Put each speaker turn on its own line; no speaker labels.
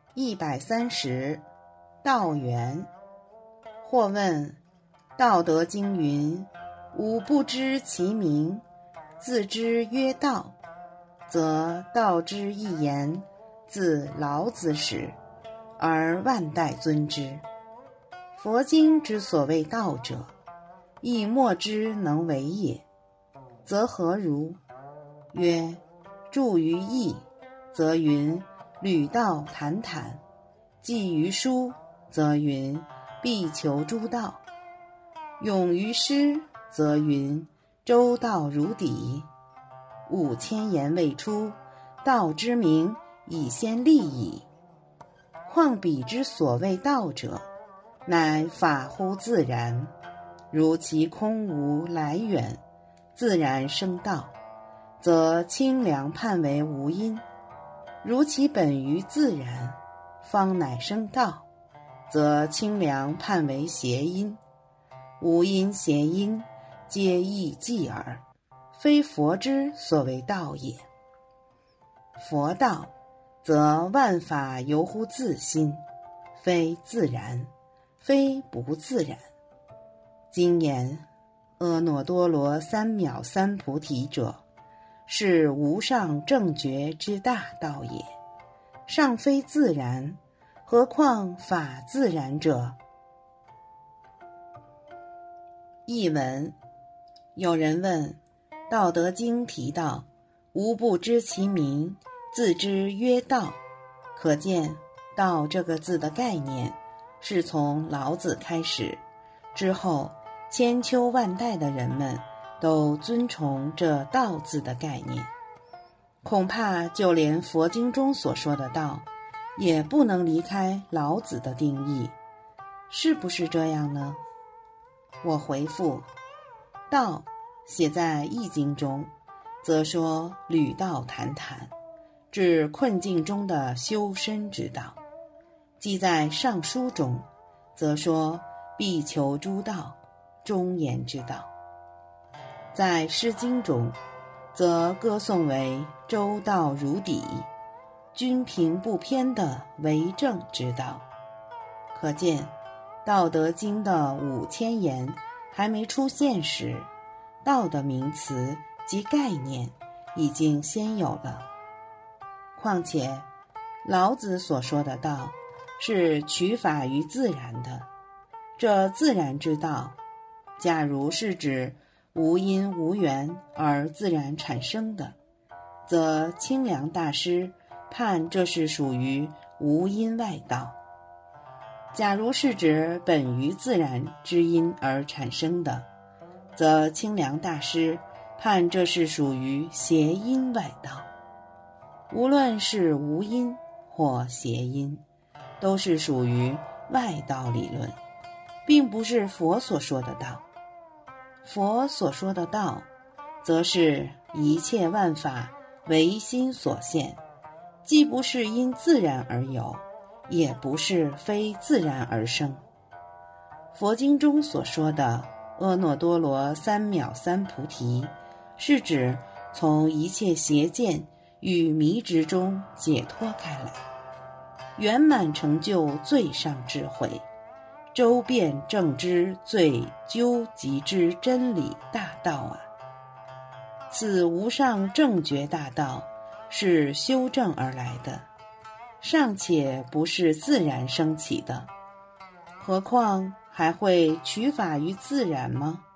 130道源。或问：道德经云：吾不知其名，自之曰道，则道之一言，自老子始，而万代尊之。佛经之所谓道者，亦莫之能为也，则何如？曰：著于义，则云履道坦坦；记于书，则云必求诸道；咏于诗，则云周道如砥。5000言未出，道之名已先立矣。况彼之所谓道者，乃法乎自然，如其空无来源，自然生道，则清凉判为无因；如其本于自然，方乃生道，则清凉判为邪因。无因邪因，皆亦寂耳，非佛之所谓道也。佛道，则万法由乎自心，非自然，非不自然。经言阿耨多罗三藐三菩提者，是无上正觉之大道也，尚非自然，何况法自然者？译文：有人问，道德经提到吾不知其名，自之曰道，可见道这个字的概念是从老子开始，之后千秋万代的人们都尊崇这道字的概念。恐怕就连佛经中所说的道，也不能离开老子的定义，是不是这样呢？我回复：道写在易经中，则说履道坦坦，指困境中的修身之道；记在尚书中，则说必求诸道，忠言之道；在诗经中，则歌颂为周道如砥，均平不偏的为政之道。可见道德经的5000言还没出现时，道的名词及概念已经先有了。况且老子所说的道，是取法于自然的，这自然之道，假如是指无因无缘而自然产生的，则清凉大师判这是属于无因外道；假如是指本于自然之因而产生的，则清凉大师判这是属于邪因外道。无论是无因或邪因，都是属于外道理论，并不是佛所说的道。佛所说的道，则是一切万法唯心所现，既不是因自然而有，也不是非自然而生。佛经中所说的阿耨多罗三藐三菩提，是指从一切邪见与迷执中解脱开来，圆满成就最上智慧，周遍正知最究极之真理大道啊！此无上正觉大道，是修正而来的，尚且不是自然升起的，何况还会取法于自然吗？